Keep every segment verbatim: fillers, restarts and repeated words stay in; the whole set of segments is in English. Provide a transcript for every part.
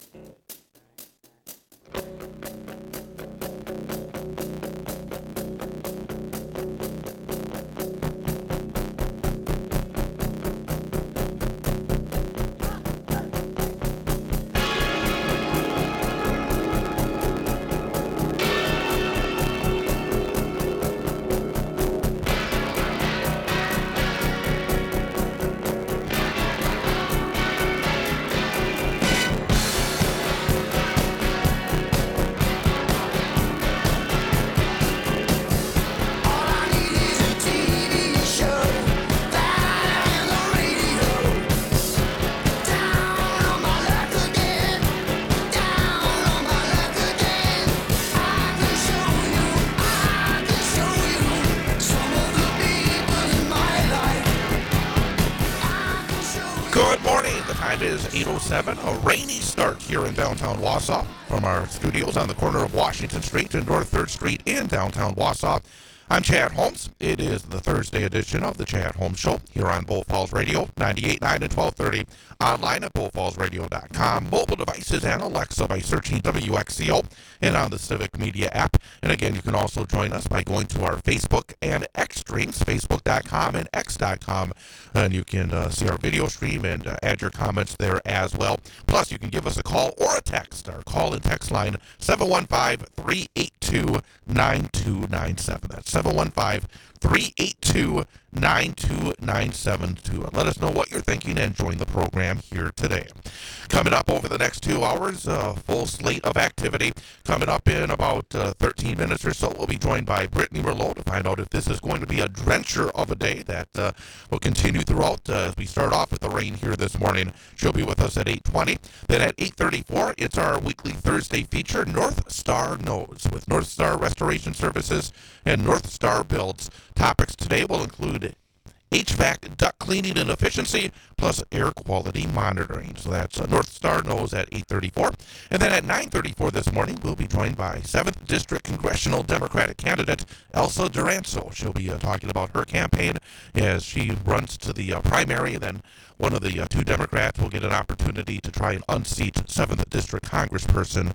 Good morning. The time is eight oh seven, a rainy start here in downtown Wausau from our studios on the corner of Washington Street and North third Street in downtown Wausau. I'm Chad Holmes. It is the Thursday edition of the Chad Holmes Show here on Bull Falls Radio, ninety-eight point nine and twelve thirty, online at bull falls radio dot com, mobile devices and Alexa by searching W X C O, and on the Civic Media app. And again, you can also join us by going to our Facebook and X streams, facebook dot com and x dot com, and you can uh, see our video stream and uh, add your comments there as well. Plus, you can give us a call or a text. Our call and text line, seven one five, three eight two, nine two nine seven. That's seven one five, three eight two, nine two nine seven to let us know what you're thinking and join the program here today. Coming up over the next two hours, a full slate of activity. Coming up in about uh, thirteen minutes or so, we'll be joined by Brittany Merlot to find out if this is going to be a drencher of a day that uh, will continue throughout uh, as we start off with the rain here this morning. She'll be with us at eight twenty. Then at eight thirty-four, it's our weekly Thursday feature, North Star Knows, with North Star Restoration Services and North Star Builds. Topics today will include H V A C, duct cleaning and efficiency, plus air quality monitoring. So that's uh, North Star Knows at eight thirty-four. And then at nine thirty-four this morning, we'll be joined by seventh District Congressional Democratic candidate Elsa Duranzo. She'll be uh, talking about her campaign as she runs to the uh, primary. And then one of the uh, two Democrats will get an opportunity to try and unseat seventh District Congressperson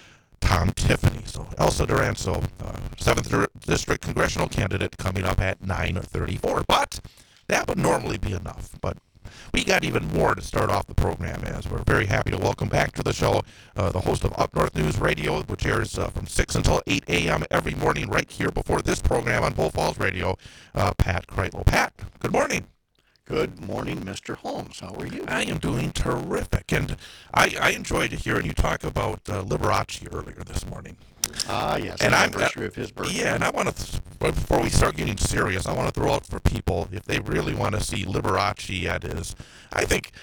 Tom Tiffany. So Elsa Duranzo, uh, seventh District Congressional candidate, coming up at nine thirty-four. But that would normally be enough. But we got even more to start off the program, as we're very happy to welcome back to the show uh, the host of Up North News Radio, which airs uh, from six until eight a.m. every morning right here before this program on Bull Falls Radio, uh, Pat Kreitlow. Pat, good morning. Good morning, Mister Holmes. How are you? I am doing terrific, and I, I enjoyed hearing you talk about uh, Liberace earlier this morning. Ah, yes, and the I'm anniversary of his birthday. Yeah, and I want to, before we start getting serious, I want to throw out for people, if they really want to see Liberace at his, I think,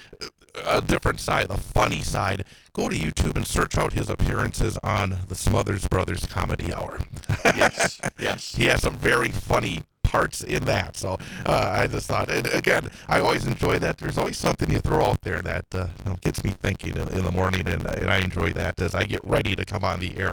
a different side, the funny side, go to YouTube and search out his appearances on the Smothers Brothers Comedy Hour. Yes, yes. He has some very funny parts in that. So uh, I just thought, and again, I always enjoy that. There's always something you throw out there that uh, you know, gets me thinking in, in the morning, and, and I enjoy that as I get ready to come on the air.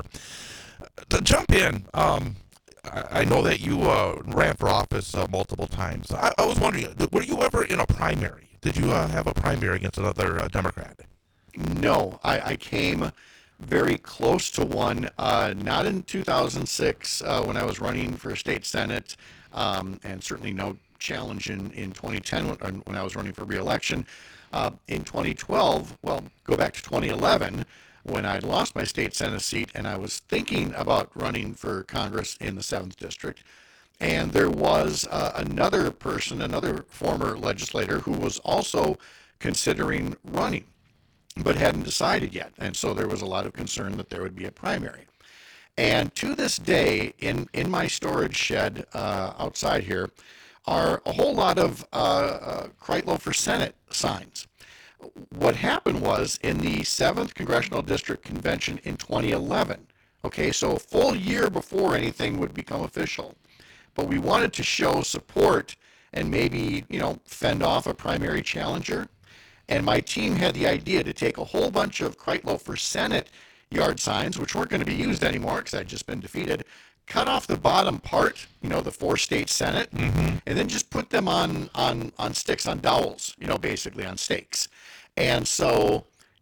To jump in, um, I, I know that you uh, ran for office uh, multiple times. I, I was wondering, were you ever in a primary? Did you uh, have a primary against another uh, Democrat? No, I, I came very close to one, uh, not in two thousand six uh, when I was running for state senate, um, and certainly no challenge in, in twenty ten when, when I was running for re-election. Uh, in twenty twelve, well, go back to twenty eleven, when I lost my state senate seat and I was thinking about running for Congress in the seventh District. And there was uh, another person, another former legislator, who was also considering running, but hadn't decided yet. And so there was a lot of concern that there would be a primary. And to this day, in, in my storage shed uh, outside here, are a whole lot of uh, uh, Kreitlow for Senate signs. What happened was, in the seventh Congressional District Convention in twenty eleven, okay, so a full year before anything would become official, but we wanted to show support and maybe, you know, fend off a primary challenger. And my team had the idea to take a whole bunch of Kreitlow for Senate yard signs, which weren't going to be used anymore because I'd just been defeated, cut off the bottom part, you know, the four-state Senate, mm-hmm. and then just put them on, on, on sticks, on dowels, you know, basically on stakes. And so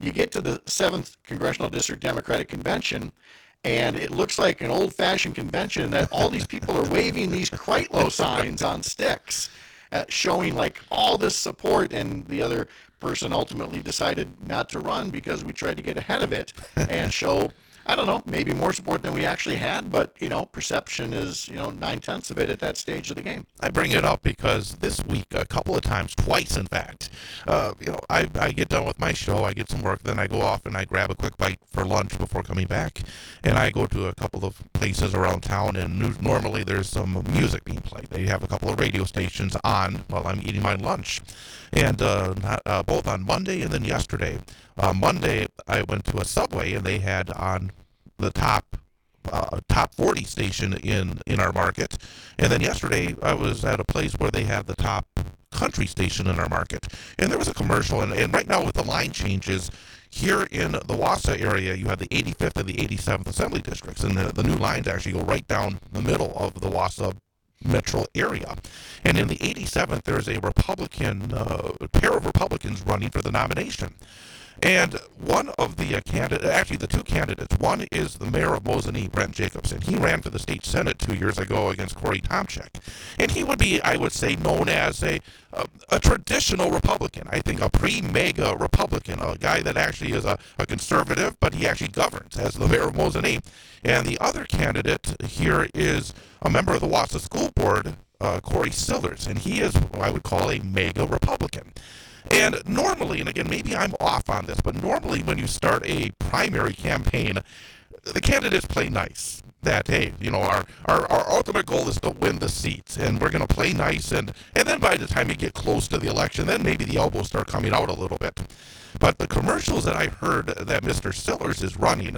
you get to the seventh Congressional District Democratic Convention, and it looks like an old-fashioned convention that all these people are waving these Kreitlow signs on sticks, uh, showing like all this support, and the other person ultimately decided not to run because we tried to get ahead of it and show, I don't know, maybe more support than we actually had, but, you know, perception is, you know, nine-tenths of it at that stage of the game. I bring it up because this week, a couple of times, twice in fact, uh, you know, I, I get done with my show, I get some work, then I go off and I grab a quick bite for lunch before coming back, and I go to a couple of places around town, and normally there's some music being played. They have a couple of radio stations on while I'm eating my lunch, and uh, not, uh, both on Monday and then yesterday. Uh, Monday, I went to a Subway, and they had on the top uh, top forty station in, in our market. And then yesterday, I was at a place where they had the top country station in our market. And there was a commercial, and, and right now with the line changes, here in the Wausau area, you have the eighty-fifth and the eighty-seventh Assembly Districts, and the, the new lines actually go right down the middle of the Wausau metro area. And in the eighty-seventh, there's a Republican, uh, pair of Republicans running for the nomination. And one of the uh, candidates, actually the two candidates, one is the mayor of Mosinee, Brent Jacobson. He ran for the state senate two years ago against Corey Tomczyk. And he would be, I would say, known as a, a, a traditional Republican. I think a pre-MAGA Republican, a guy that actually is a, a conservative, but he actually governs as the mayor of Mosinee. And the other candidate here is a member of the Wausau School Board, uh, Corey Sillers, and he is what I would call a MAGA Republican. And normally, and again, maybe I'm off on this, but normally when you start a primary campaign, the candidates play nice. That, hey, you know, our, our, our ultimate goal is to win the seats, and we're going to play nice, and, and then by the time you get close to the election, then maybe the elbows start coming out a little bit. But the commercials that I heard that Mister Sillers is running,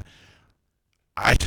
I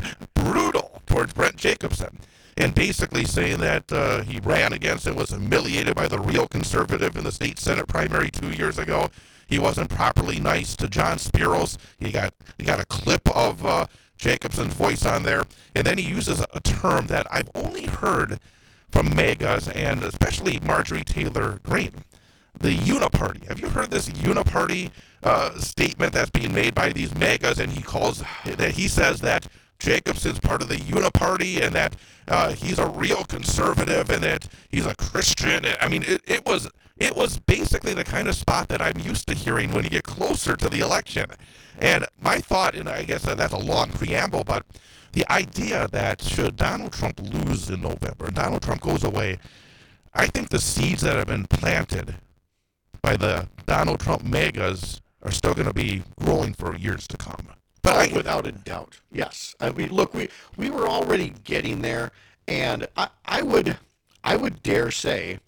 brutal towards Brent Jacobson. And basically saying that uh, he ran against and was humiliated by the real conservative in the state senate primary two years ago. He wasn't properly nice to John Spiros. He got he got a clip of uh, Jacobson's voice on there, and then he uses a term that I've only heard from MAGAs and especially Marjorie Taylor Greene, the uniparty. Have you heard this uniparty uh, statement that's being made by these MAGAs? And he calls that he says that Jacobson's part of the uniparty, and that uh, he's a real conservative, and that he's a Christian. I mean, it, it was it was basically the kind of spot that I'm used to hearing when you get closer to the election. And my thought, and I guess that's a long preamble, but the idea that should Donald Trump lose in November, and Donald Trump goes away, I think the seeds that have been planted by the Donald Trump MAGAs are still going to be growing for years to come. But I, without a doubt, yes. I mean, look, we, we were already getting there, and I, I would I would dare say,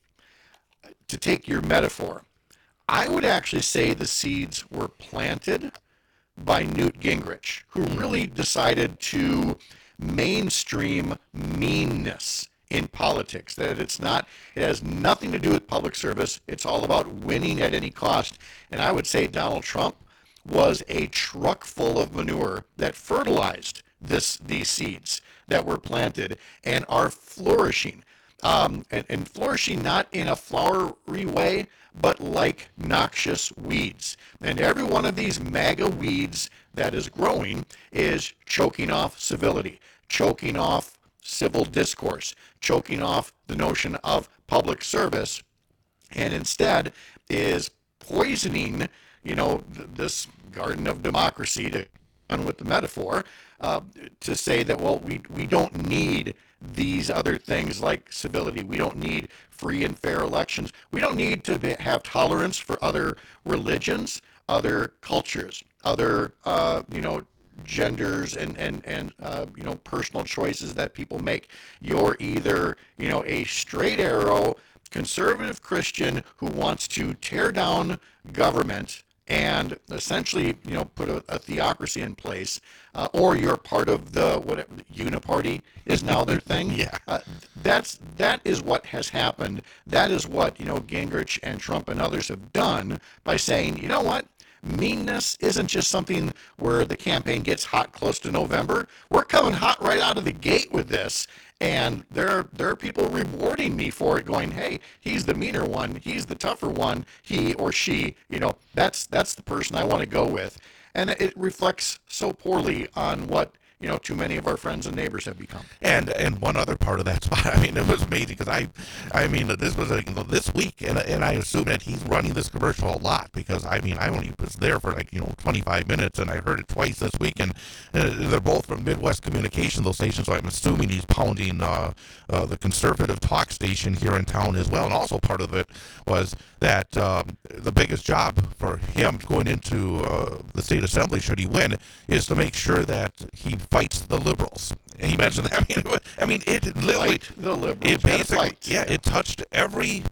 to take your metaphor, I would actually say the seeds were planted by Newt Gingrich, who really decided to mainstream meanness in politics. That it's not, it has nothing to do with public service. It's all about winning at any cost. And I would say Donald Trump was a truck full of manure that fertilized this these seeds that were planted and are flourishing. Um, and, and flourishing not in a flowery way, but like noxious weeds. And every one of these MAGA weeds that is growing is choking off civility, choking off civil discourse, choking off the notion of public service, and instead is poisoning, you know, th- this garden of democracy, to run with the metaphor, uh, to say that, well, we we don't need these other things like civility. We don't need free and fair elections. We don't need to be, have tolerance for other religions, other cultures, other, uh, you know, genders and, and, and uh, you know, personal choices that people make. You're either, you know, a straight arrow conservative Christian who wants to tear down government and essentially, you know, put a, a theocracy in place, uh, or you're part of the whatever uniparty is now their thing. Yeah, uh, that's that is what has happened. That is what, you know, Gingrich and Trump and others have done by saying, you know what, meanness isn't just something where the campaign gets hot close to November. We're coming hot right out of the gate with this, And there, there are people rewarding me for it, going, "Hey, he's the meaner one. He's the tougher one. He or she, you know, that's that's the person I want to go with." And it reflects so poorly on what, you know, too many of our friends and neighbors have become. And and one other part of that spot, I mean, it was amazing because I, I mean, this was a, this week, and and I assume that he's running this commercial a lot because I mean, I only was there for like you know twenty-five minutes, and I heard it twice this week, and uh, they're both from Midwest Communication, those stations, so I'm assuming he's pounding uh, uh, the conservative talk station here in town as well, and also part of it was that um, the biggest job for him going into uh, the state assembly, should he win, is to make sure that he fights the liberals. And he mentioned that. I mean, I mean it literally, Fight the liberals. it Gotta basically, fight. yeah, it touched every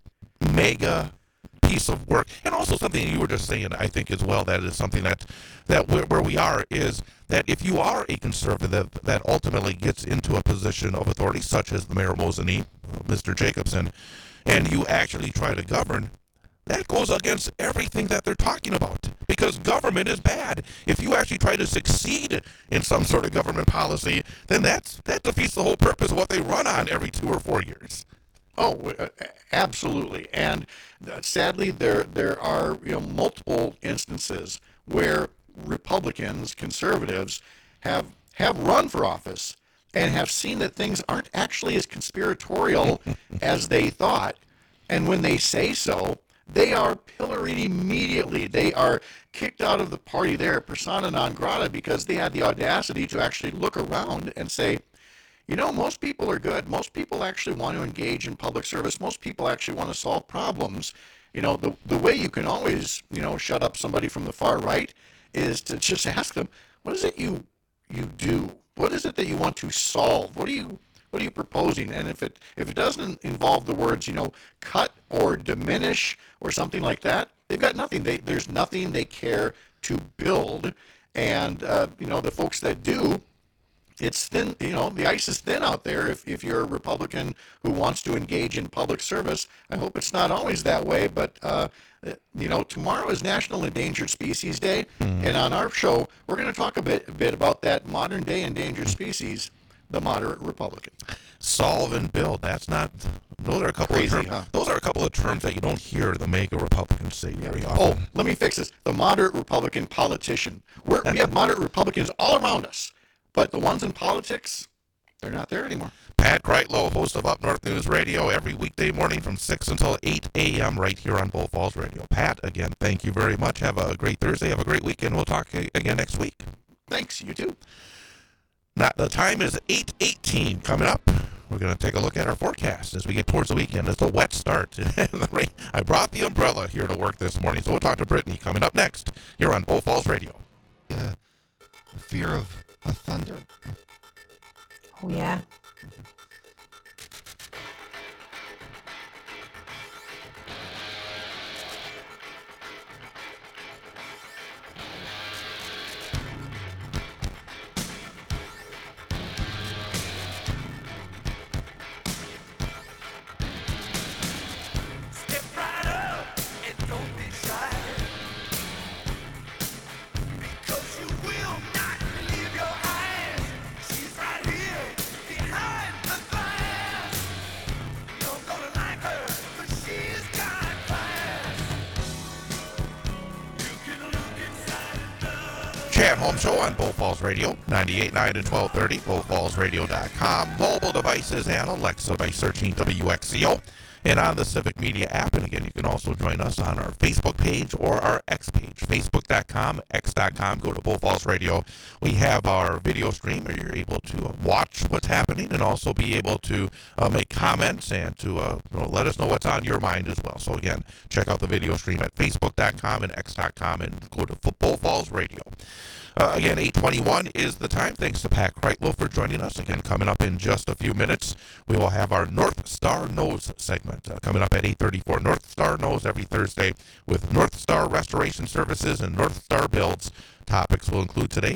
mega piece of work. And also something you were just saying, I think as well, that is something that, that where, where we are is that if you are a conservative that ultimately gets into a position of authority, such as the Mayor of Mosinee, Mister Jacobson, and you actually try to govern, that goes against everything that they're talking about because government is bad. If you actually try to succeed in some sort of government policy, then that's that defeats the whole purpose of what they run on every two or four years. Oh, uh, absolutely. And uh, sadly, there there are you know multiple instances where Republicans, conservatives, have have run for office and have seen that things aren't actually as conspiratorial as they thought. And when they say so, they are pilloried immediately. They are kicked out of the party there, persona non grata, because they had the audacity to actually look around and say, you know, most people are good. Most people actually want to engage in public service. Most people actually want to solve problems. You know, the, the way you can always, you know, shut up somebody from the far right is to just ask them, what is it you you do? What is it that you want to solve? What are you what are you proposing? And if it if it doesn't involve the words, you know, cut or diminish or something like that, they've got nothing. They, there's nothing they care to build. And, uh, you know, the folks that do, it's thin, you know, the ice is thin out there if, if you're a Republican who wants to engage in public service. I hope it's not always that way, but, uh, you know, tomorrow is National Endangered Species Day, mm-hmm. and on our show, we're going to talk a bit, a bit about that modern day endangered species, the moderate Republican. Solve and build. That's not, those are a couple Crazy, of terms, huh? those are a couple of terms that you don't hear the mega Republicans say very often. Oh, let me fix this. The moderate Republican politician. We're, we have moderate Republicans all around us. But the ones in politics, they're not there anymore. Pat Kreitlow, host of Up North News Radio, every weekday morning from six until eight a.m. right here on Bull Falls Radio. Pat, again, thank you very much. Have a great Thursday. Have a great weekend. We'll talk again next week. Thanks. You too. Now, the time is eight eighteen coming up. We're going to take a look at our forecast as we get towards the weekend. It's a wet start. I brought the umbrella here to work this morning, so we'll talk to Brittany coming up next here on Bull Falls Radio. Uh, fear of a thunder. Oh, yeah. Chat Home Show on Bull Falls Radio, ninety-eight point nine and twelve thirty, bull falls radio dot com. Mobile devices and Alexa by searching W X C O. And on the Civic Media app. And again, you can also join us on our Facebook page or our X page, facebook dot com, x dot com. Go to Bull Falls Radio. We have our video stream where you're able to watch what's happening and also be able to uh, make comments and to uh, you know, let us know what's on your mind as well. So again, check out the video stream at facebook dot com and x dot com and go to Bull Falls Radio. Uh, again, eight twenty-one is the time. Thanks to Pat Kreitlow for joining us. Again, coming up in just a few minutes, we will have our North Star Knows segment uh, coming up at eight thirty-four. North Star Knows every Thursday with North Star Restoration Services and North Star Builds. Topics will include today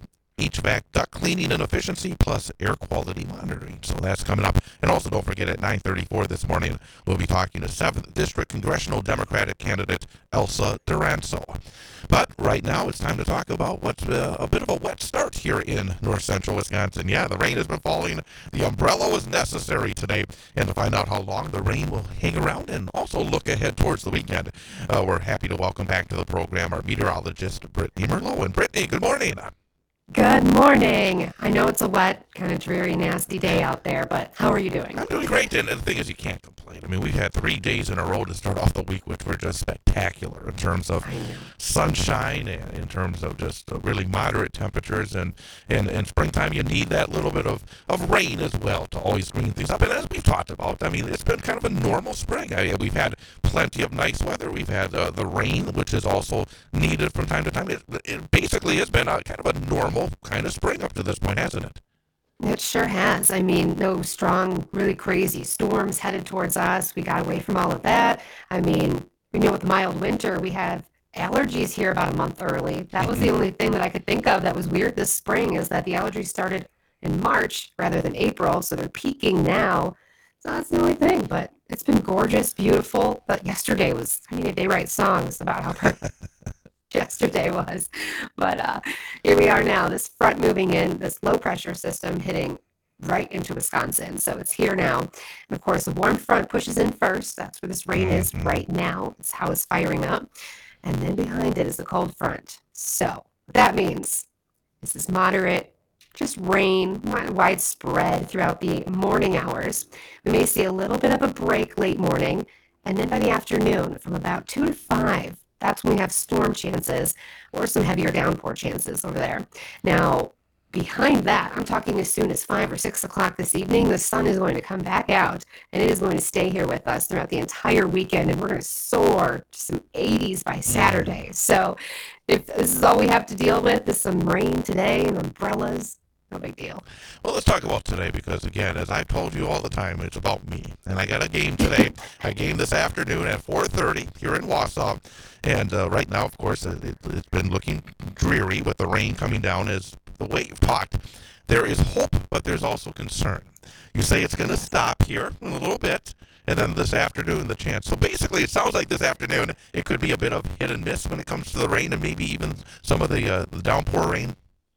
H V A C duct cleaning and efficiency, plus air quality monitoring. So that's coming up. And also don't forget at nine thirty-four this morning, we'll be talking to seventh District Congressional Democratic candidate Elsa Duranzo. But right now it's time to talk about what's uh, a bit of a wet start here in north central Wisconsin. Yeah, the rain has been falling. The umbrella was necessary today. And to find out how long the rain will hang around and also look ahead towards the weekend, uh, we're happy to welcome back to the program our meteorologist, Brittany Merlot. And Brittany, good morning. Good morning. I know it's a wet, kind of dreary, nasty day out there, but how are you doing? I'm doing great, and the thing is, you can't complain. I mean, we've had three days in a row to start off the week, which were just spectacular in terms of sunshine and in terms of just uh, really moderate temperatures. And in and springtime, you need that little bit of, of rain as well to always green things up. And as we've talked about, I mean, it's been kind of a normal spring. I mean, we've had plenty of nice weather. We've had uh, the rain, which is also needed from time to time. It, it basically has been a kind of a normal kind of spring up to this point, hasn't it? It sure has. I mean, no strong, really crazy storms headed towards us. We got away from all of that. I mean, you know, with the mild winter, we had allergies here about a month early. That was the only thing that I could think of that was weird this spring, is that the allergies started in March rather than April, so they're peaking now. So that's the only thing, but it's been gorgeous, beautiful. But yesterday was, I mean, they write songs about how perfect yesterday was. But uh, here we are now, this front moving in, this low pressure system hitting right into Wisconsin. So it's here now. And of course, the warm front pushes in first. That's where this rain is right now. It's how it's firing up. And then behind it is the cold front. So what that means is this moderate, just rain, widespread throughout the morning hours. We may see a little bit of a break late morning. And then by the afternoon, from about two to five, that's when we have storm chances or some heavier downpour chances over there. Now, behind that, I'm talking as soon as five or six o'clock this evening, the sun is going to come back out, and it is going to stay here with us throughout the entire weekend, and we're going to soar to some eighties by Saturday. So if this is all we have to deal with, is some rain today and umbrellas, no big deal. Well, let's talk about today because, again, as I've told you all the time, it's about me. And I got a game today. I game this afternoon at four thirty here in Wausau. And uh, right now, of course, it, it, it's been looking dreary with the rain coming down as the way you've talked. There is hope, but there's also concern. You say it's going to stop here in a little bit, and then this afternoon, the chance. So basically, it sounds like this afternoon, it could be a bit of hit and miss when it comes to the rain and maybe even some of the, uh, the downpour rain.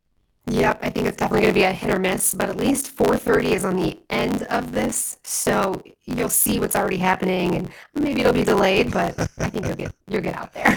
Yep, I think it's definitely going to be a hit or miss, but at least four thirty is on the end of this, so you'll see what's already happening, and maybe it'll be delayed, but I think you'll get you'll get out there.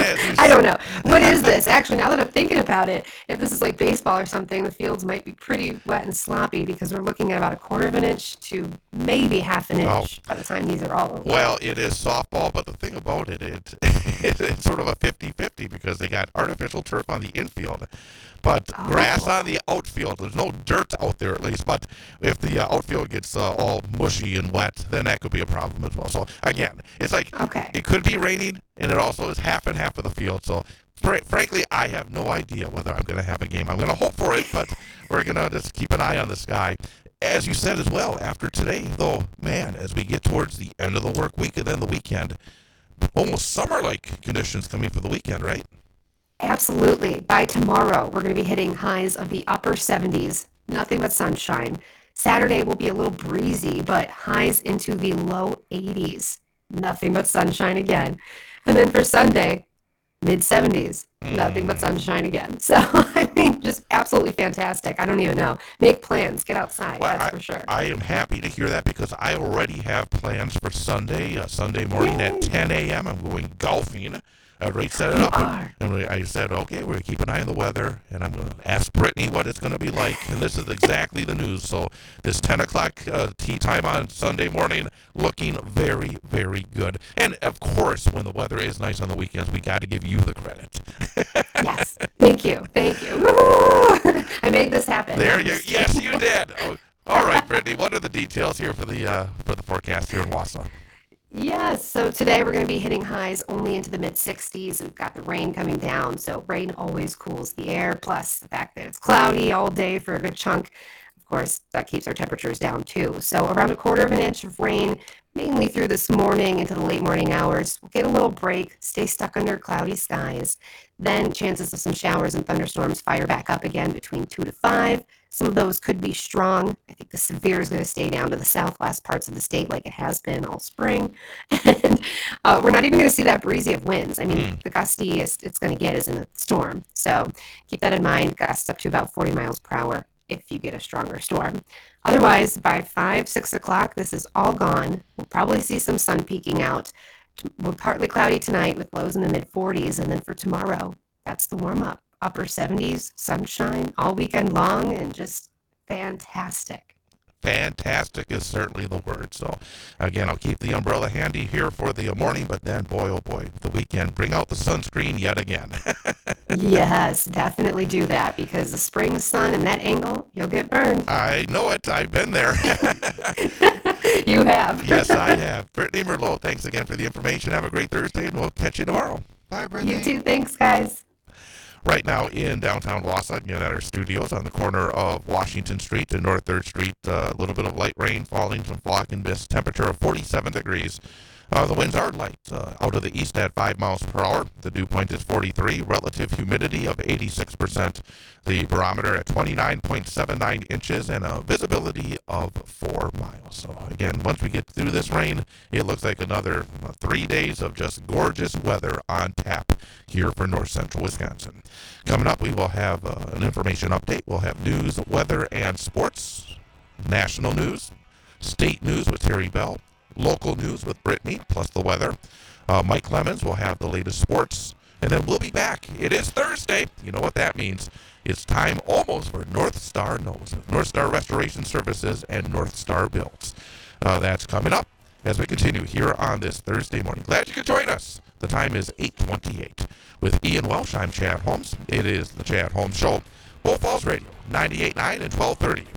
I don't know. What is this? Actually, now that I'm thinking about it, if this is like baseball or something, the fields might be pretty wet and sloppy because we're looking at about a quarter of an inch to maybe half an inch Oh. by the time these are all over. Well, it is softball, but the thing about it, it, it it's sort of a fifty-fifty because they got artificial turf on the infield, but Oh. grass on the outfield. There's no dirt out there at least, but if the uh, outfield gets uh, all mushy and wet, then that could be a problem as well. So again, it's like Okay. it could be raining, and it also is half and half of the field. So fr- frankly, I have no idea whether I'm going to have a game. I'm going to hope for it, but we're going to just keep an eye on the sky. As you said as well, after today, though, man, as we get towards the end of the work week and then the weekend, almost summer-like conditions coming for the weekend, right? Absolutely. By tomorrow, we're going to be hitting highs of the upper seventies. Nothing but sunshine. Saturday will be a little breezy, but highs into the low eighties. Nothing but sunshine again. And then for Sunday, mid seventies. Nothing but sunshine again. So, I mean, just absolutely fantastic. I don't even know. Make plans. Get outside. Well, that's I, for sure. I am happy to hear that because I already have plans for Sunday, uh, Sunday morning at ten a.m. I'm going golfing. I already set it You up. are. And we- I said, okay, we're going to keep an eye on the weather, and I'm going to ask Brittany what it's going to be like. And this is exactly the news. So this ten o'clock uh, tea time on Sunday morning looking very, very good. And, of course, when the weather is nice on the weekends, we got to give you the credit. Yes. Thank you. Thank you. Woo! I made this happen. There you Yes, you did. Oh, all right, Brittany, what are the details here for the uh, for the forecast here in Wausau? Yes, so today we're going to be hitting highs only into the mid sixties. We've got the rain coming down, so rain always cools the air, plus the fact that it's cloudy all day for a good chunk. Of course, that keeps our temperatures down too. So around a quarter of an inch of rain mainly through this morning into the late morning hours. We'll get a little break, stay stuck under cloudy skies. Then chances of some showers and thunderstorms fire back up again between two to five. Some of those could be strong. I think the severe is going to stay down to the southwest parts of the state like it has been all spring. And uh, we're not even going to see that breezy of winds. I mean, Mm. the gustiest it's going to get is in a storm. So keep that in mind. Gusts up to about forty miles per hour if you get a stronger storm. Otherwise, by five, six o'clock, this is all gone. We'll probably see some sun peeking out. We're partly cloudy tonight with lows in the mid forties, and then for tomorrow, that's the warm up. Upper seventies, sunshine all weekend long, and just fantastic. Fantastic is certainly the word. So, again, I'll keep the umbrella handy here for the morning, but then, boy, oh boy, the weekend, bring out the sunscreen yet again. Yes, definitely do that because the spring sun and that angle, you'll get burned. I know it. I've been there. You have. Yes, I have. Brittany Merlot, thanks again for the information. Have a great Thursday, and we'll catch you tomorrow. Bye, Brittany. You too. Thanks, guys. Right now in downtown Wausau, again at our studios on the corner of Washington Street and North third Street. Uh, a little bit of light rain falling, some fog and mist. Temperature of forty-seven degrees. Uh, the winds are light, uh, out of the east at five miles per hour. The dew point is forty-three. Relative humidity of eighty-six percent. The barometer at twenty-nine point seven nine inches and a visibility of four miles. So again, once we get through this rain, it looks like another uh, three days of just gorgeous weather on tap here for north central Wisconsin. Coming up, we will have uh, an information update. We'll have news, weather, and sports. National news, state news with Terry Bell. Local news with Brittany, plus the weather. Uh, Mike Clemens will have the latest sports. And then we'll be back. It is Thursday. You know what that means. It's time almost for North Star Knows. North Star Restoration Services and North Star Builds. Uh, that's coming up as we continue here on this Thursday morning. Glad you could join us. The time is eight twenty-eight. With Ian Welsh, I'm Chad Holmes. It is the Chad Holmes Show. Bull Falls Radio, ninety-eight point nine and twelve thirty.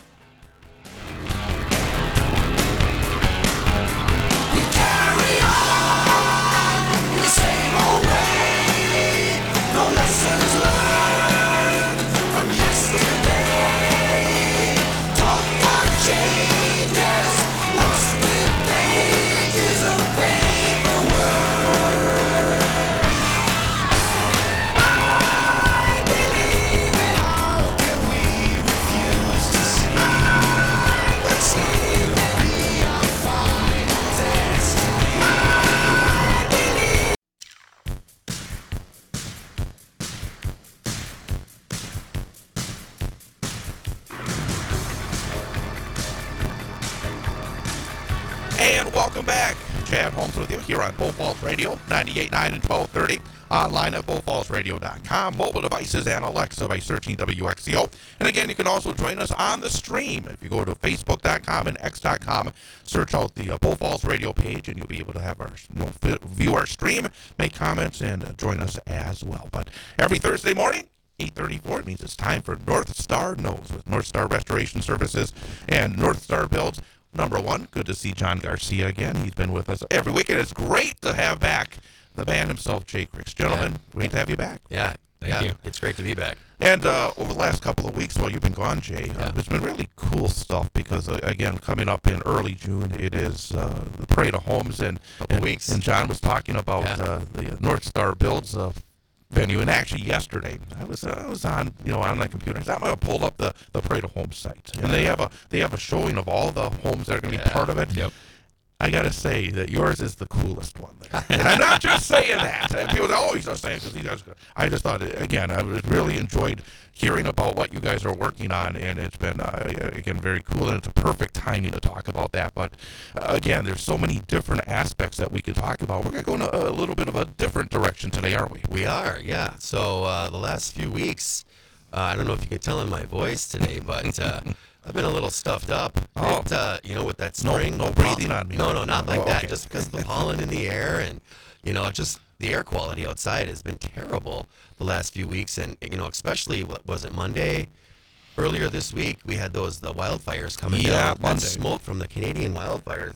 And welcome back. Chad Holmes with you here on Bull Falls Radio, ninety-eight point nine and twelve thirty. Online at bull falls radio dot com. Mobile devices and Alexa by searching W X C O. And again, you can also join us on the stream. If you go to facebook dot com and x dot com, search out the uh, Bull Falls Radio page, and you'll be able to have our you know, view our stream, make comments, and uh, join us as well. But every Thursday morning, eight thirty-four, it means it's time for North Star Knows with North Star Restoration Services and North Star Builds. Number one, good to see John Garcia again. He's been with us every week, and it's great to have back the man himself, Jake Ricks. Gentlemen, Yeah. great to have you back. Yeah, Thank yeah, you. It's great to be back. And uh, over the last couple of weeks while you've been gone, Jay, uh, Yeah. there's been really cool stuff because, uh, again, coming up in early June, it is uh, the Parade of Homes. And, Couple and, weeks. and John was talking about Yeah. uh, the North Star Builds uh, venue. And actually yesterday, I was uh, I was on you know on my computer. I might have pulled up the, the Parade of Homes site. And they have a they have a showing of all the homes that are going to be Yeah. part of it. Yep. I gotta say that yours is the coolest one there. And I'm not just saying that. And people say, oh, he's just saying because he does. I just thought, again, I was really enjoyed hearing about what you guys are working on, and it's been, uh, again, very cool, and it's a perfect timing to talk about that. But, uh, again, there's so many different aspects that we could talk about. We're going to go in a, a little bit of a different direction today, aren't we? We are, yeah. So uh, the last few weeks, uh, I don't know if you could tell in my voice today, but uh, I've been a little stuffed up. Oh. It, uh, you know, with that No- spring. no breathing on me. No, no, not like Oh, that. okay. Just because the pollen in the air and, you know, just the air quality outside has been terrible the last few weeks. And, you know, especially, what was it, Monday? Earlier this week, we had those the wildfires coming Yeah, down. That Monday. smoke from the Canadian wildfires.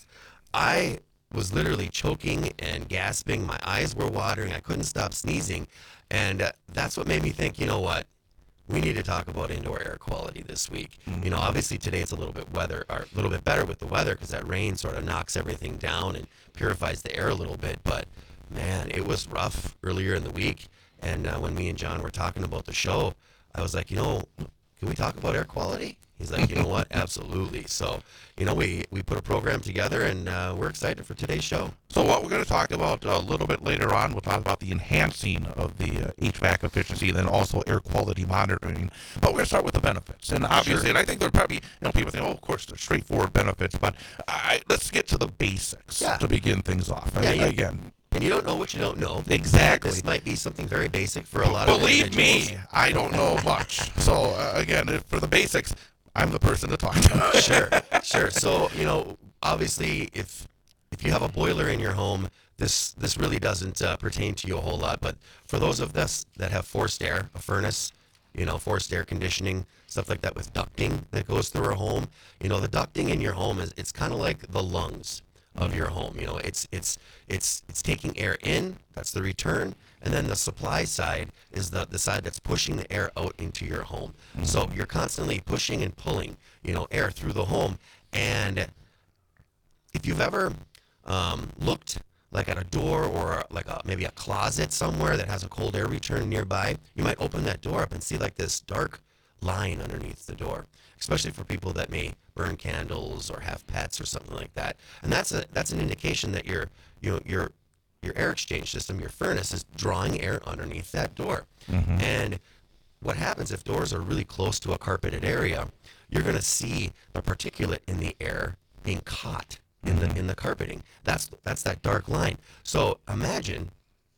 I was literally choking and gasping. My eyes were watering. I couldn't stop sneezing. And uh, that's what made me think, you know what? we need to talk about indoor air quality this week. You know, obviously today it's a little bit weather, or a little bit better with the weather because that rain sort of knocks everything down and purifies the air a little bit. But man, it was rough earlier in the week. And uh, when me and John were talking about the show, I was like, you know, can we talk about air quality? He's like, you know what? Absolutely. So, you know, we, we put a program together, and uh, we're excited for today's show. So what we're going to talk about a little bit later on, we'll talk about the enhancing of the uh, H V A C efficiency, then also air quality monitoring. But we're going to start with the benefits. And obviously, Sure. and I think there are probably, you know, people think, oh, of course, they're straightforward benefits. But I, let's get to the basics Yeah. to begin things off. Yeah, I, yeah. Again, And you don't know what you don't know. Exactly. This might be something very basic for a lot of believe individuals. me, I don't know much. So uh, again, if- for the basics, I'm the person to talk to. Sure, sure. So, you know, obviously, if if you have a boiler in your home, this this really doesn't uh, pertain to you a whole lot. But for those of us that have forced air, a furnace, you know, forced air conditioning, stuff like that with ducting that goes through our home, you know, the ducting in your home is it's kind of like the lungs of your home. You know, it's it's it's it's taking air in, that's the return, and then the supply side is the the side that's pushing the air out into your home. So you're constantly pushing and pulling, you know, air through the home. And if you've ever um, looked like at a door or like a, maybe a closet somewhere that has a cold air return nearby, you might open that door up and see like this dark line underneath the door, especially for people that may burn candles or have pets or something like that. And that's a that's an indication that your you know your your air exchange system, your furnace, is drawing air underneath that door. And what happens if doors are really close to a carpeted area, you're going to see the particulate in the air being caught in the in the carpeting. That's that's that dark line. So imagine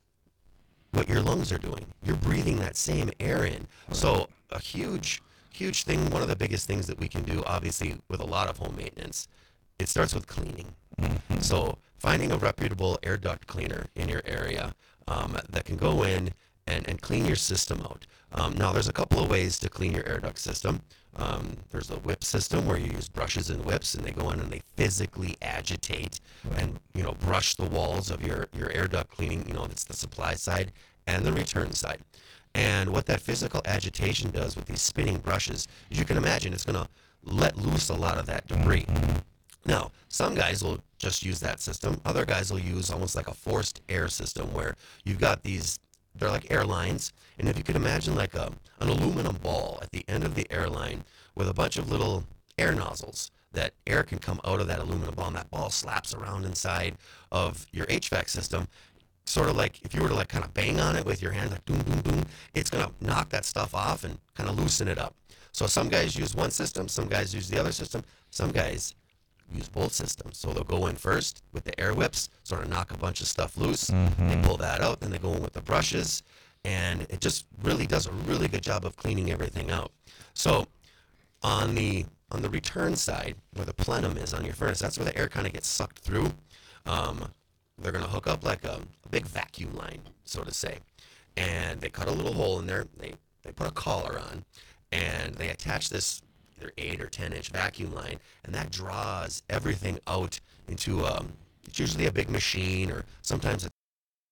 what your lungs are doing. You're breathing that same air in. So a huge, huge thing, one of the biggest things that we can do, obviously, with a lot of home maintenance, it starts with cleaning. So finding a reputable air duct cleaner in your area um, that can go in and, and clean your system out. Um, now, there's a couple of ways to clean your air duct system. Um, there's a whip system where you use brushes and whips, and they go in and they physically agitate and, you know, brush the walls of your, your air duct cleaning. You know, that's the supply side and the return side. And what that physical agitation does with these spinning brushes, as you can imagine, it's going to let loose a lot of that debris. Now, some guys will just use that system. Other guys will use almost like a forced air system where you've got these, they're like airlines. And if you could imagine like a, an aluminum ball at the end of the airline with a bunch of little air nozzles, that air can come out of that aluminum ball, and that ball slaps around inside of your H V A C system. Sort of like if you were to like kind of bang on it with your hand, like boom, boom, boom, it's going to knock that stuff off and kind of loosen it up. So some guys use one system, some guys use the other system, some guys use both systems. So they'll go in first with the air whips, sort of knock a bunch of stuff loose. They pull that out, then they go in with the brushes, and it just really does a really good job of cleaning everything out. So on the on the return side, where the plenum is on your furnace, that's where the air kind of gets sucked through. Um, they're going to hook up like a, a big vacuum line, so to say. And they cut a little hole in there. They, they put a collar on, and they attach this either eight or ten inch vacuum line, and that draws everything out into, um, it's usually a big machine, or sometimes it's,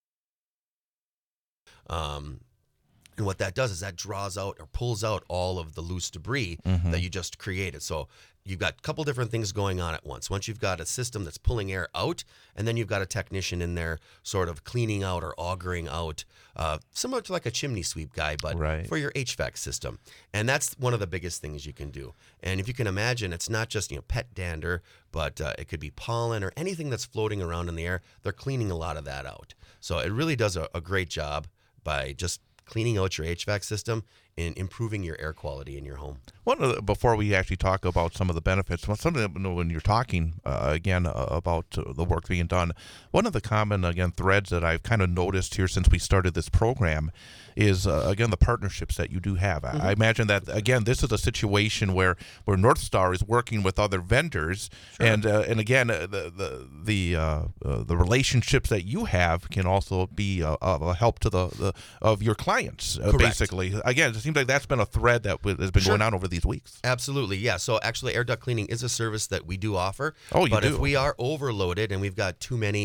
um, and what that does is that draws out or pulls out all of the loose debris that you just created. So you've got a couple different things going on at once. Once you've got a system that's pulling air out, and then you've got a technician in there sort of cleaning out or augering out, uh, similar to like a chimney sweep guy, but Right. for your H V A C system. And that's one of the biggest things you can do. And if you can imagine, it's not just, you know, pet dander, but uh, it could be pollen or anything that's floating around in the air. They're cleaning a lot of that out. So it really does a, a great job by just cleaning out your H V A C system and improving your air quality in your home. One of the, before we actually talk about some of the benefits, well, something that, you know, when you're talking uh, again uh, about uh, the work being done, one of the common again threads that I've kind of noticed here since we started this program is uh, again the partnerships that you do have. I, I imagine that again this is a situation where where North Star is working with other vendors, and uh, and again uh, the the the uh, uh, the relationships that you have can also be uh, of a help to the, the of your clients. Uh, Correct. basically, again, it seems like that's been a thread that w- has been Sure. going on over these weeks. Absolutely, yeah. So actually, air duct cleaning is a service that we do offer. Oh, you but do? if we are overloaded and we've got too many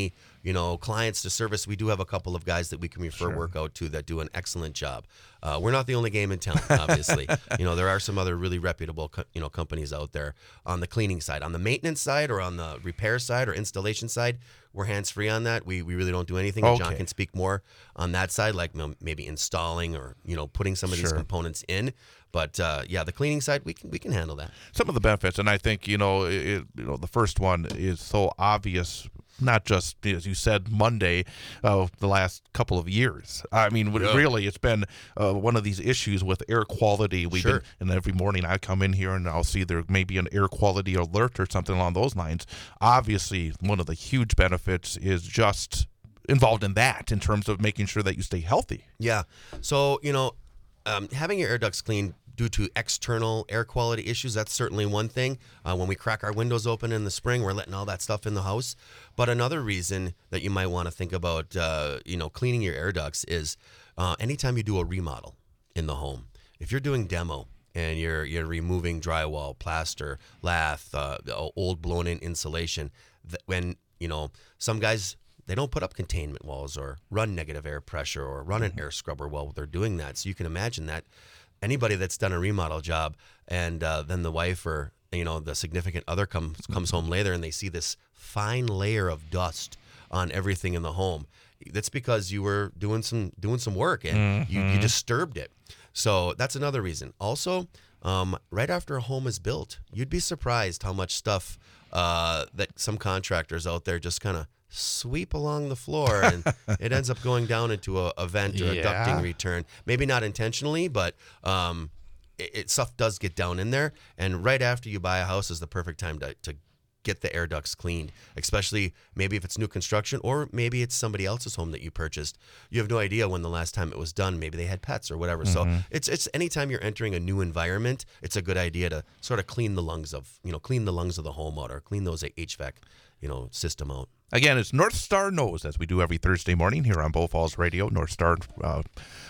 you know, clients to service, we do have a couple of guys that we can refer work out to that do an excellent job. Uh, we're not the only game in town, obviously. You know, there are some other really reputable, co- you know, companies out there on the cleaning side. On the maintenance side or on the repair side or installation side, we're hands-free on that. We we really don't do anything. And John Okay. can speak more on that side, like you know, maybe installing or, you know, putting some of these Sure. components in. But, uh, yeah, the cleaning side, we can we can handle that. Some of the benefits, and I think you know, it, you know, the first one is so obvious. Not just as you said Monday, uh, the last couple of years. I mean, Yeah. really, it's been uh, one of these issues with air quality. We've Sure. been, and every morning I come in here and I'll see there may be an air quality alert or something along those lines. Obviously, one of the huge benefits is just involved in that in terms of making sure that you stay healthy. Yeah. So, you know, um, having your air ducts cleaned due to external air quality issues, that's certainly one thing. Uh, when we crack our windows open in the spring, we're letting all that stuff in the house. But another reason that you might want to think about, uh, you know, cleaning your air ducts is uh, anytime you do a remodel in the home. If you're doing demo and you're you're removing drywall, plaster, lath, uh, old blown-in insulation, th- when, you know, some guys, they don't put up containment walls or run negative air pressure or run an air scrubber while they're doing that. So you can imagine that anybody that's done a remodel job and uh, then the wife or, you know, the significant other comes comes home later and they see this fine layer of dust on everything in the home. That's because you were doing some doing some work and you, you disturbed it. So that's another reason. Also, um, right after a home is built, you'd be surprised how much stuff uh, that some contractors out there just kind of sweep along the floor and it ends up going down into a, a vent or a Yeah. ducting return. Maybe not intentionally, but um, it, it stuff does get down in there. And right after you buy a house is the perfect time to, to get the air ducts cleaned, especially maybe if it's new construction or maybe it's somebody else's home that you purchased. You have no idea when the last time it was done. Maybe they had pets or whatever. So it's it's anytime you're entering a new environment, it's a good idea to sort of clean the lungs of, you know, clean the lungs of the home out or clean those H V A C, you know, system out. Again, it's North Star Knows, as we do every Thursday morning here on Bow Falls Radio. North Star uh,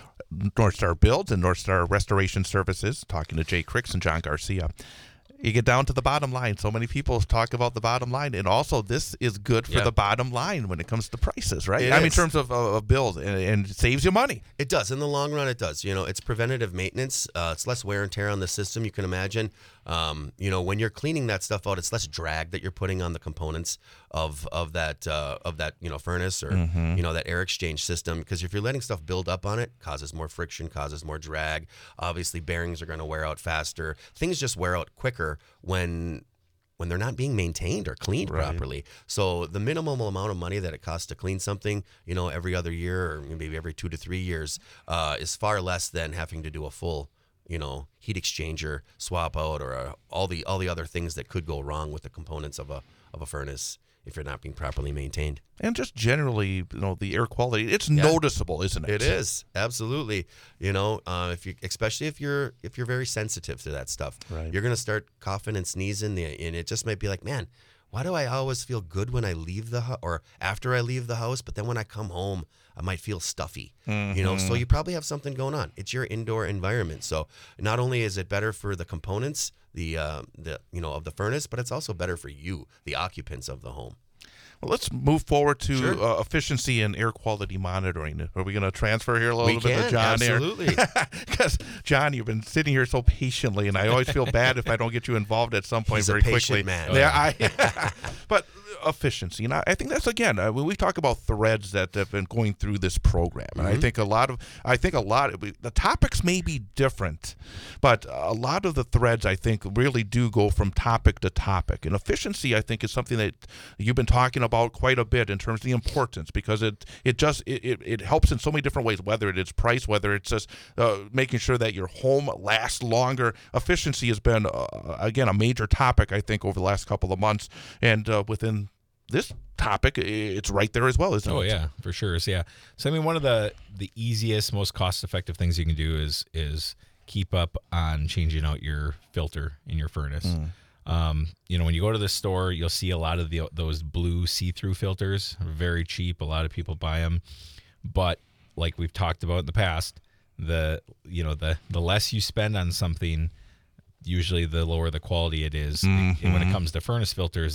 North Star Builds and North Star Restoration Services, talking to Jay Cricks and John Garcia. You get down to the bottom line. So many people talk about the bottom line, and also this is good for Yeah. the bottom line when it comes to prices, right? It I mean, in is. terms of, uh, of bills, and, and it saves you money. It does. In the long run, it does. You know, it's preventative maintenance. Uh, it's less wear and tear on the system, you can imagine. Um, you know, when you're cleaning that stuff out, it's less drag that you're putting on the components of of that uh, of that you know furnace or you know that air exchange system. Because if you're letting stuff build up on it, causes more friction, causes more drag. Obviously, bearings are going to wear out faster. Things just wear out quicker when when they're not being maintained or cleaned Right. properly. So the minimum amount of money that it costs to clean something, you know, every other year or maybe every two to three years, uh, is far less than having to do a full, you know, heat exchanger swap out or uh, all the all the other things that could go wrong with the components of a of a furnace if you're not being properly maintained. And just generally, you know, the air quality, it's noticeable, isn't it? It is absolutely, you know, uh, if you, especially if you're if you're very sensitive to that stuff, Right. you're gonna start coughing and sneezing, and it just might be like, man, why do I always feel good when I leave the house or after I leave the house, but then when I come home, I might feel stuffy, you know? So you probably have something going on. It's your indoor environment, so not only is it better for the components, the uh, the you know of the furnace, but it's also better for you, the occupants of the home. Well, let's move forward to Sure. uh, efficiency and air quality monitoring. Are we going to transfer here a little We bit can, to John here? absolutely. Because, John, you've been sitting here so patiently, and I always feel bad if I don't get you involved at some point He's a very patient quickly. man. Yeah, I, but efficiency, and I, I think that's, again, uh, when we talk about threads that have been going through this program, and I think a lot of, I think a lot of, the topics may be different, but a lot of the threads, I think, really do go from topic to topic. And efficiency, I think, is something that you've been talking about quite a bit in terms of the importance, because it it just it, it, it helps in so many different ways, whether it is price, whether it's just uh, making sure that your home lasts longer. Efficiency has been uh, again a major topic, I think, over the last couple of months, and uh, within this topic, it's right there as well, isn't Oh it? yeah, for sure. So, yeah. So I mean, one of the the easiest, most cost effective things you can do is is keep up on changing out your filter in your furnace. Mm. Um, you know, when you go to the store, you'll see a lot of the those blue see-through filters, very cheap. A lot of people buy them, but like we've talked about in the past, the you know the the less you spend on something, usually the lower the quality it is. Mm-hmm. And when it comes to furnace filters,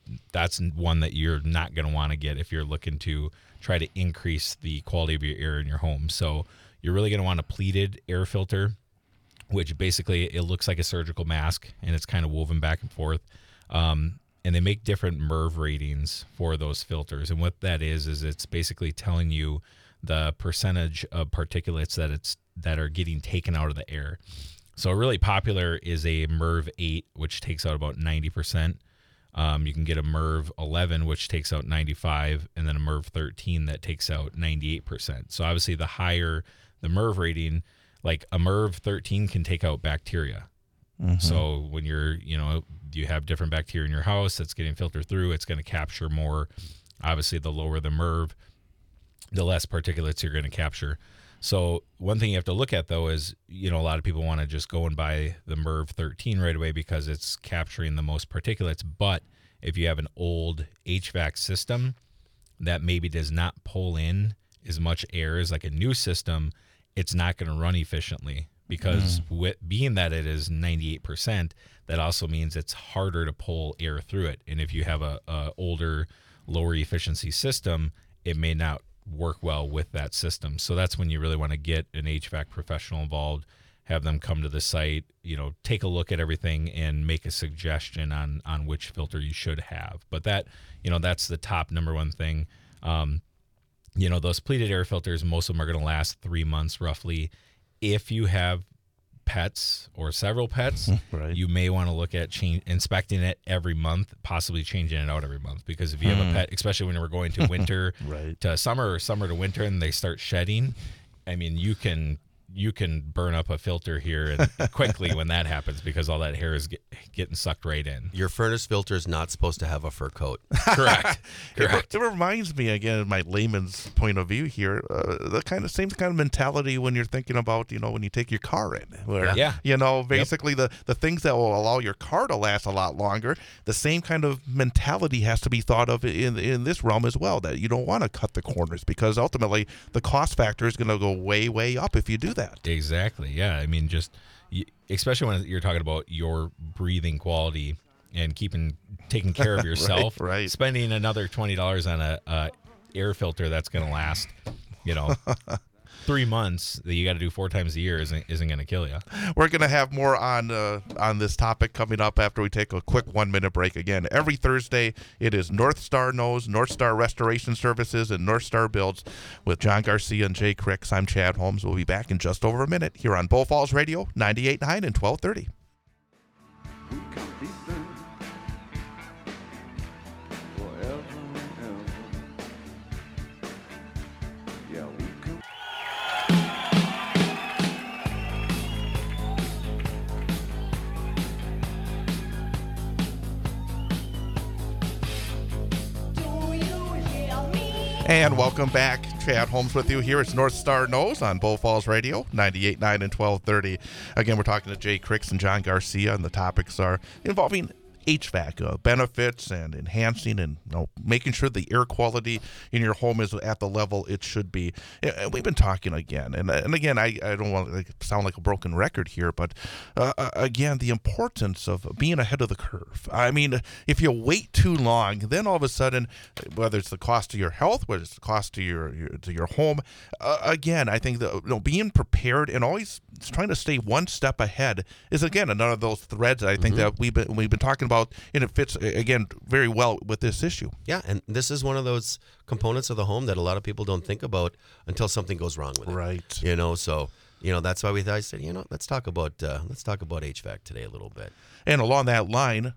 that's one that you're not going to want to get if you're looking to try to increase the quality of your air in your home. So you're really going to want a pleated air filter, which basically it looks like a surgical mask and it's kind of woven back and forth. Um, and they make different M E R V ratings for those filters. And what that is, is it's basically telling you the percentage of particulates that it's that are getting taken out of the air. So really popular is a M E R V eight, which takes out about ninety percent. Um, you can get a M E R V eleven, which takes out ninety-five, and then a M E R V thirteen that takes out ninety-eight percent. So obviously the higher the M E R V rating, like a M E R V thirteen can take out bacteria. Mm-hmm. So when you're, you know, you have different bacteria in your house that's getting filtered through, it's going to capture more. Obviously, the lower the M E R V, the less particulates you're going to capture. So one thing you have to look at, though, is, you know, a lot of people want to just go and buy the M E R V thirteen right away because it's capturing the most particulates. But if you have an old H V A C system that maybe does not pull in as much air as like a new system, it's not going to run efficiently because mm. with, being that it is ninety-eight percent, that also means it's harder to pull air through it. And if you have a, a older, lower efficiency system, it may not work well with that system. So that's when you really want to get an H V A C professional involved, have them come to the site, you know, take a look at everything and make a suggestion on on which filter you should have. But that, you know, that's the top number one thing. Um, you know, those pleated air filters, most of them are going to last three months roughly. If you have pets or several pets, right, you may want to look at change, inspecting it every month, possibly changing it out every month. Because if you have mm. a pet, especially when we're going to winter right. to summer or summer to winter and they start shedding, I mean, you can you can burn up a filter here and quickly when that happens because all that hair is get, getting sucked right in. Your furnace filter is not supposed to have a fur coat. Correct. Correct. It, it reminds me, again, my layman's point of view here, uh, the kind of same kind of mentality when you're thinking about, you know, when you take your car in. Where, yeah. You know, basically yep. the, the things that will allow your car to last a lot longer, the same kind of mentality has to be thought of in, in this realm as well, that you don't want to cut the corners because ultimately the cost factor is going to go way, way up if you do that. Exactly. Yeah. I mean, just especially when you're talking about your breathing quality and keeping taking care of yourself, right, right. spending another twenty dollars on a, a air filter that's going to last, you know, three months that you got to do four times a year isn't isn't going to kill you. We're going to have more on uh, on this topic coming up after we take a quick one minute break. Again, every Thursday it is North Star Knows, North Star Restoration Services, and North Star Builds with John Garcia and Jay Cricks. I'm Chad Holmes. We'll be back in just over a minute here on Bull Falls Radio, ninety-eight point nine and twelve thirty. And welcome back. Chad Holmes with you here. It's North Star Knows on Bull Falls Radio, ninety-eight point nine and twelve thirty. Again, we're talking to Jay Cricks and John Garcia, and the topics are involving H V A C, uh, benefits and enhancing and you know, making sure the air quality in your home is at the level it should be. And we've been talking again, and and again, I, I don't want to sound like a broken record here, but uh, again, the importance of being ahead of the curve. I mean, if you wait too long, then all of a sudden, whether it's the cost to your health, whether it's the cost to your, your to your home, uh, again, I think that you know, being prepared and always trying to stay one step ahead is again another of those threads that I think mm-hmm. that we've been we've been talking about. And it fits, again, very well with this issue. Yeah, and this is one of those components of the home that a lot of people don't think about until something goes wrong with it. Right. You know, so, you know, that's why we thought, I said, you know, let's talk about uh, let's talk about H V A C today a little bit. And along that line,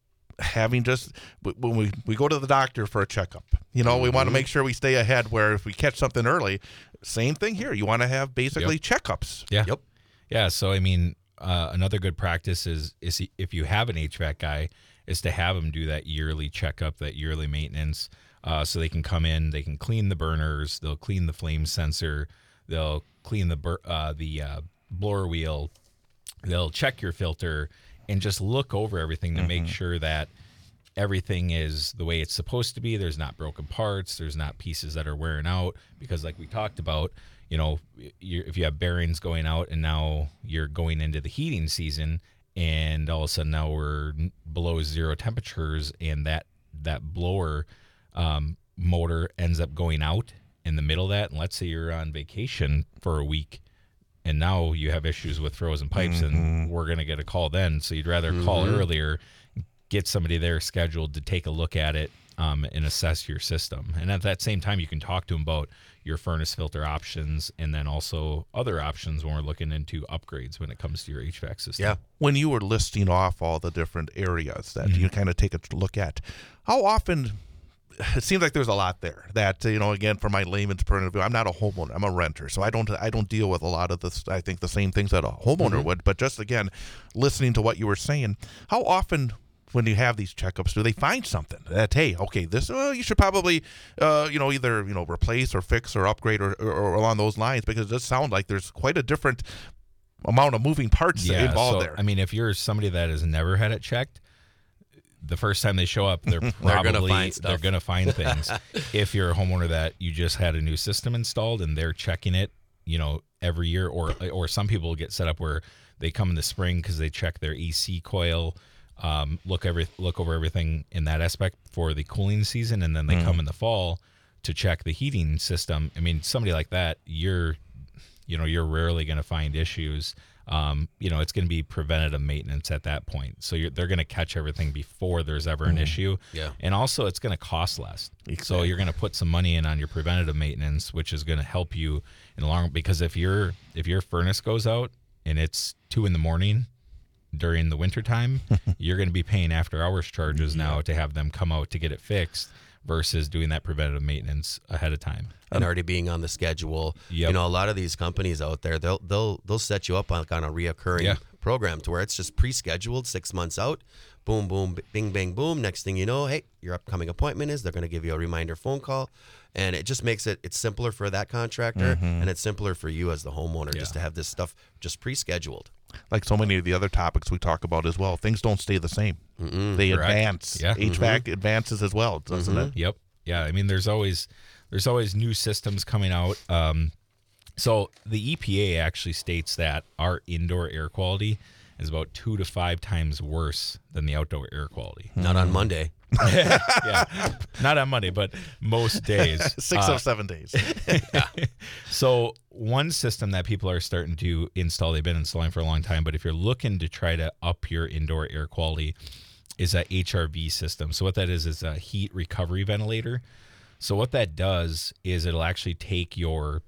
having just, when we, we go to the doctor for a checkup, you know, mm-hmm. we want to make sure we stay ahead where if we catch something early, same thing here. You want to have basically yep. checkups. Yeah. Yep. Yeah, so, I mean, Uh, another good practice is is if you have an H V A C guy, is to have them do that yearly checkup, that yearly maintenance, uh, so they can come in, they can clean the burners, they'll clean the flame sensor, they'll clean the bur- uh, the uh, blower wheel, they'll check your filter, and just look over everything to mm-hmm. make sure that everything is the way it's supposed to be. There's not broken parts, there's not pieces that are wearing out, because like we talked about, you know, you're, if you have bearings going out and now you're going into the heating season and all of a sudden now we're below zero temperatures and that that blower um, motor ends up going out in the middle of that, and let's say you're on vacation for a week, and now you have issues with frozen pipes, Mm-hmm. and we're going to get a call then. So you'd rather call earlier, get somebody there scheduled to take a look at it um, and assess your system. And at that same time, you can talk to them about your furnace filter options, and then also other options when we're looking into upgrades when it comes to your H V A C system. Yeah. When you were listing off all the different areas that Mm-hmm. you kind of take a look at, how often? It seems like there's a lot there that, you know, again, from my layman's point of view, I'm not a homeowner, I'm a renter, so I don't I don't deal with a lot of this, I think the same things that a homeowner Mm-hmm. would. But just again, listening to what you were saying, how often when you have these checkups do they find something that, hey, okay, this uh, you should probably uh, you know, either, you know, replace or fix or upgrade or, or, or along those lines, because it does sound like there's quite a different amount of moving parts Yeah, involved so, there. I mean, if you're somebody that has never had it checked, the first time they show up, they're probably They're gonna find they're stuff. going to find things. If you're a homeowner that you just had a new system installed and they're checking it, you know, every year, or or some people get set up where they come in the spring because they check their A C coil, um, look every look over everything in that aspect for the cooling season, and then they come in the fall to check the heating system. I mean, somebody like that, you're, you know, you're rarely going to find issues. Um, you know, it's going to be preventative maintenance at that point. So you're, they're going to catch everything before there's ever an issue. Yeah. And also it's going to cost less. So Exactly. you're going to put some money in on your preventative maintenance, which is going to help you in the long run. Because if your if your furnace goes out and it's two in the morning during the wintertime, you're going to be paying after hours charges now to have them come out to get it fixed versus doing that preventative maintenance ahead of time. And already being on the schedule. Yep. You know, a lot of these companies out there, they'll they'll they'll set you up on, like on a reoccurring Yeah. program to where it's just pre-scheduled six months out. Boom, boom, bing, bang, boom. Next thing you know, hey, your upcoming appointment is they're going to give you a reminder phone call, and it just makes it it's simpler for that contractor, and it's simpler for you as the homeowner just Yeah. to have this stuff just pre-scheduled. Like so many of the other topics we talk about as well, things don't stay the same. They Correct. advance. Yeah. H V A C advances as well, doesn't it? Yep. Yeah. I mean, there's always there's always new systems coming out. Um, so the E P A actually states that our indoor air quality is about two to five times worse than the outdoor air quality. Not on Monday. Yeah. Not on Monday, but most days. Six Uh, of seven days. So one system that people are starting to install, they've been installing for a long time, but if you're looking to try to up your indoor air quality, is a H R V system. So what that is is a heat recovery ventilator. So what that does is it'll actually take your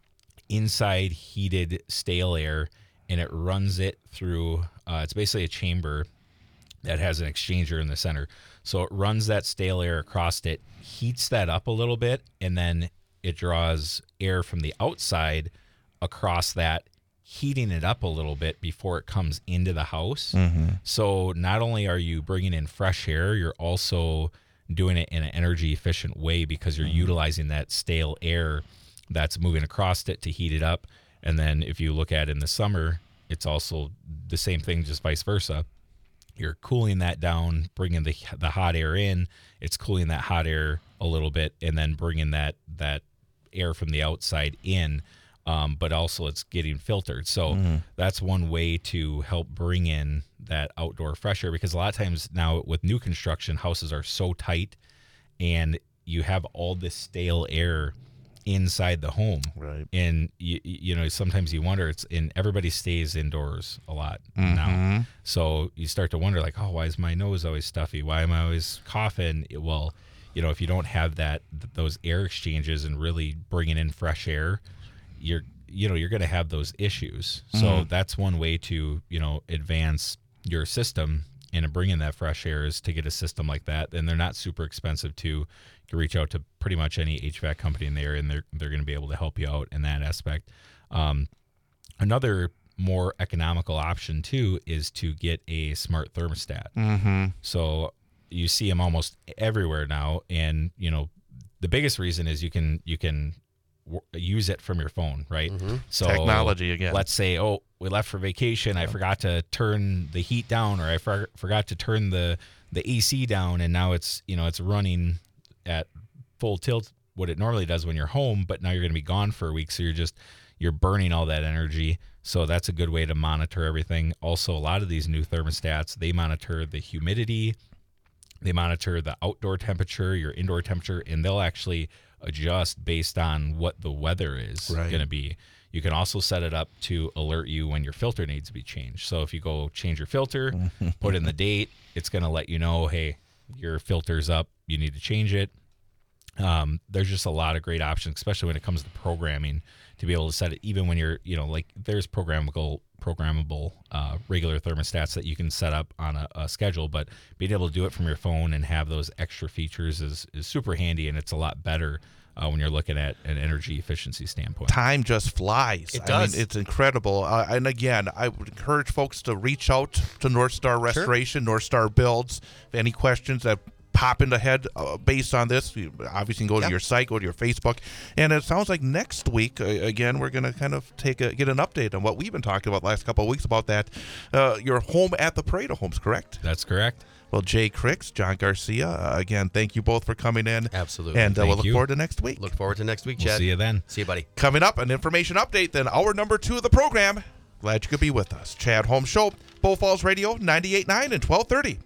inside heated stale air and it runs it through, uh, it's basically a chamber that has an exchanger in the center. So it runs that stale air across it, heats that up a little bit, and then it draws air from the outside across that, heating it up a little bit before it comes into the house. So not only are you bringing in fresh air, you're also doing it in an energy efficient way because you're utilizing that stale air that's moving across it to heat it up. And then if you look at it in the summer, it's also the same thing, just vice versa. You're cooling that down, bringing the the hot air in. It's cooling that hot air a little bit, and then bringing that that air from the outside in. Um, but also it's getting filtered. So that's one way to help bring in that outdoor fresh air, because a lot of times now with new construction, houses are so tight, and you have all this stale air inside the home. Right. And you, you know, sometimes you wonder, it's in everybody stays indoors a lot now. So you start to wonder like, oh, why is my nose always stuffy? Why am I always coughing? Well, you know, if you don't have that, th- those air exchanges and really bringing in fresh air, you're, you know, you're going to have those issues. So that's one way to, you know, advance your system and bring in that fresh air is to get a system like that. And they're not super expensive too. You can reach out to pretty much any H V A C company in the area, and they're they're going to be able to help you out in that aspect. Um, another more economical option too is to get a smart thermostat. Mm-hmm. So you see them almost everywhere now, and you know the biggest reason is you can you can w- use it from your phone, right? So Technology again. Let's say, oh, we left for vacation. I forgot to turn the heat down, or I for- forgot to turn the the A C down, and now it's you know it's running at full tilt, what it normally does when you're home, but now you're going to be gone for a week, so you're just you're burning all that energy. So that's a good way to monitor everything. Also, a lot of these new thermostats, they monitor the humidity, They monitor the outdoor temperature, your indoor temperature, and they'll actually adjust based on what the weather is Right. going to be. You can also set it up to alert you when your filter needs to be changed. So if you go change your filter, put in the date, it's going to let you know, hey, your filter's up, you need to change it. Um, there's just a lot of great options, especially when it comes to programming, to be able to set it even when you're, you know, like there's programmable programmable uh, regular thermostats that you can set up on a, a schedule, but being able to do it from your phone and have those extra features is, is super handy, and it's a lot better uh, when you're looking at an energy efficiency standpoint. Time just flies. It I does. mean, it's incredible. Uh, and again, I would encourage folks to reach out to North Star Restoration, North Star Builds. If any questions that pop into head uh, based on this, you obviously can go to Yep. your site, go to your Facebook. And it sounds like next week, uh, again, we're going to kind of take a, get an update on what we've been talking about the last couple of weeks about that. Uh, your home at the Parade of Homes, correct? That's correct. Well, Jay Cricks, John Garcia, uh, again, thank you both for coming in. Absolutely. And uh, we'll Thank look you. forward to next week. Look forward to next week, We'll Chad. see you then. See you, buddy. Coming up, an information update, then hour number two of the program. Glad you could be with us. Chad Holmes Show, Bull Falls Radio, ninety-eight point nine and twelve thirty.